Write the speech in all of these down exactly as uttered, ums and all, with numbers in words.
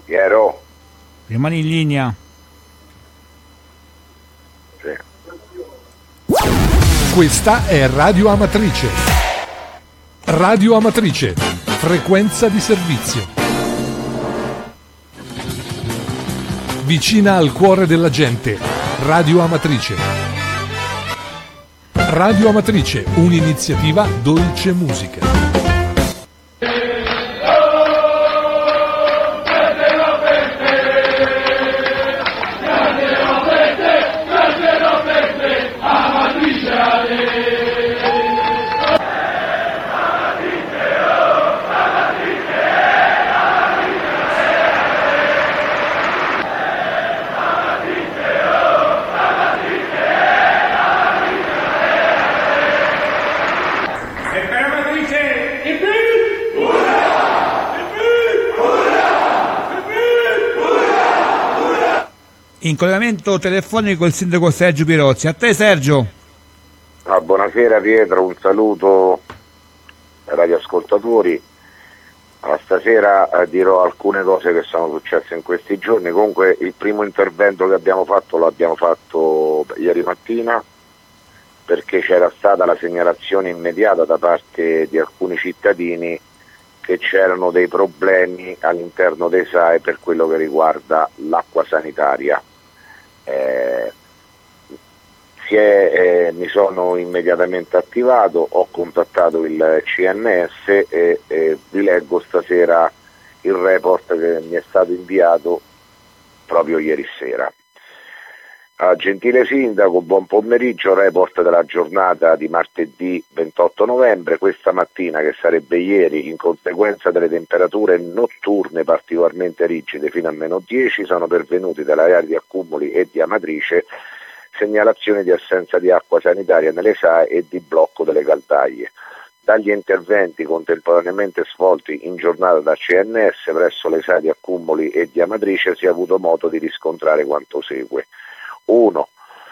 Piero? Rimani in linea. Sì. Questa è Radio Amatrice. Radio Amatrice, frequenza di servizio. Vicina al cuore della gente. Radio Amatrice. Radio Amatrice, un'iniziativa Dolce Musica. In collegamento telefonico il sindaco Sergio Pirozzi. A te Sergio. Ah, buonasera Pietro, un saluto ai radioascoltatori. Allora, stasera eh, dirò alcune cose che sono successe in questi giorni. Comunque il primo intervento che abbiamo fatto lo abbiamo fatto ieri mattina, perché c'era stata la segnalazione immediata da parte di alcuni cittadini che c'erano dei problemi all'interno dei S A E per quello che riguarda l'acqua sanitaria. Eh, si è, eh, mi sono immediatamente attivato, ho contattato il C N S e, e vi leggo stasera il report che mi è stato inviato proprio ieri sera. Ah, gentile sindaco, buon pomeriggio, report della giornata di martedì ventotto novembre. Questa mattina, che sarebbe ieri, in conseguenza delle temperature notturne particolarmente rigide fino a meno dieci, sono pervenuti dall'area di Accumuli e di Amatrice segnalazioni di assenza di acqua sanitaria nelle S A E e di blocco delle caldaie. Dagli interventi contemporaneamente svolti in giornata da C N S presso le S A E di Accumuli e di Amatrice si è avuto modo di riscontrare quanto segue. Uno,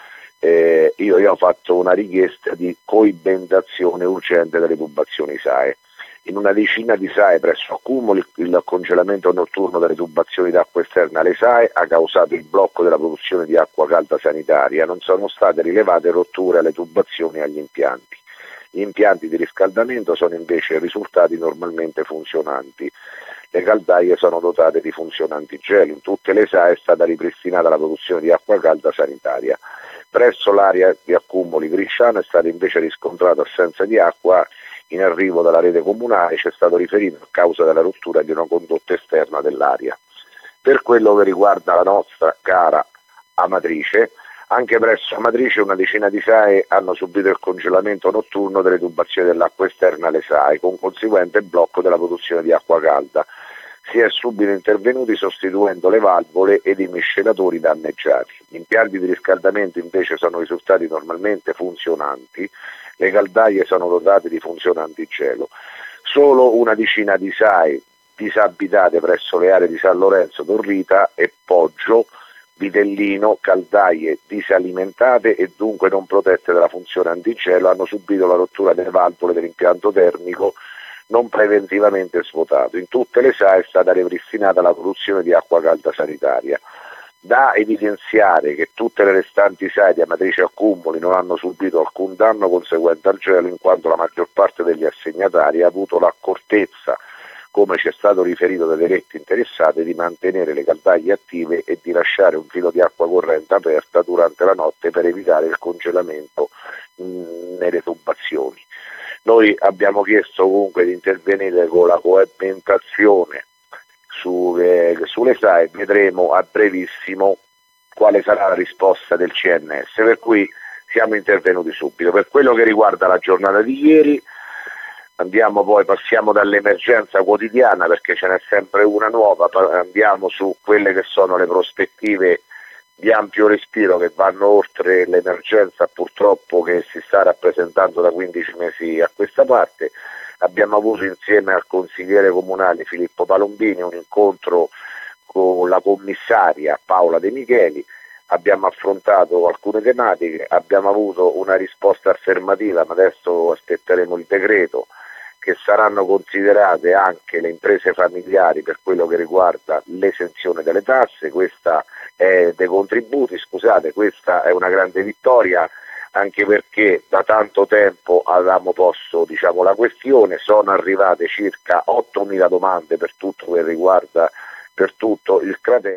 eh, io, io ho fatto una richiesta di coibentazione urgente delle tubazioni S A E. In una decina di S A E presso Accumuli il congelamento notturno delle tubazioni d'acqua esterna alle S A E ha causato il blocco della produzione di acqua calda sanitaria. Non sono state rilevate rotture alle tubazioni e agli impianti. Gli impianti di riscaldamento sono invece risultati normalmente funzionanti. Le caldaie sono dotate di funzionanti gel. In tutte le S A E è stata ripristinata la produzione di acqua calda sanitaria. Presso l'area di Accumuli Grisciano è stata invece riscontrata assenza di acqua in arrivo dalla rete comunale. Ci è stato riferito a causa della rottura di una condotta esterna dell'area. Per quello che riguarda la nostra cara Amatrice, anche presso Amatrice una decina di S A E hanno subito il congelamento notturno delle tubazioni dell'acqua esterna alle S A E, con conseguente blocco della produzione di acqua calda. Si è subito intervenuti sostituendo le valvole ed i miscelatori danneggiati. Gli impianti di riscaldamento invece sono risultati normalmente funzionanti, le caldaie sono dotate di funzionanti gelo. Solo una decina di S A E disabitate presso le aree di San Lorenzo, Torrita e Poggio, Vitellino, caldaie disalimentate e dunque non protette dalla funzione antigelo, hanno subito la rottura delle valvole dell'impianto termico non preventivamente svuotato. In tutte le S A E è stata ripristinata la produzione di acqua calda sanitaria. Da evidenziare che tutte le restanti S A E di Amatrice e Accumuli non hanno subito alcun danno conseguente al gelo, in quanto la maggior parte degli assegnatari ha avuto l'accortezza, come ci è stato riferito dai diretti interessati, di mantenere le caldaie attive e di lasciare un filo di acqua corrente aperta durante la notte per evitare il congelamento mh, nelle tubazioni. Noi abbiamo chiesto comunque di intervenire con la coibentazione sulle, sulle S A E, vedremo a brevissimo quale sarà la risposta del C N S, per cui siamo intervenuti subito. Per quello che riguarda la giornata di ieri, andiamo poi, passiamo dall'emergenza quotidiana perché ce n'è sempre una nuova, andiamo su quelle che sono le prospettive di ampio respiro che vanno oltre l'emergenza purtroppo che si sta rappresentando da quindici mesi a questa parte. Abbiamo avuto insieme al consigliere comunale Filippo Palombini un incontro con la commissaria Paola De Micheli, abbiamo affrontato alcune tematiche, abbiamo avuto una risposta affermativa, ma adesso aspetteremo il decreto che saranno considerate anche le imprese familiari per quello che riguarda l'esenzione delle tasse, questa è dei contributi, scusate, questa è una grande vittoria, anche perché da tanto tempo avevamo posto, diciamo, la questione, sono arrivate circa ottomila domande per tutto che riguarda per tutto il cratere.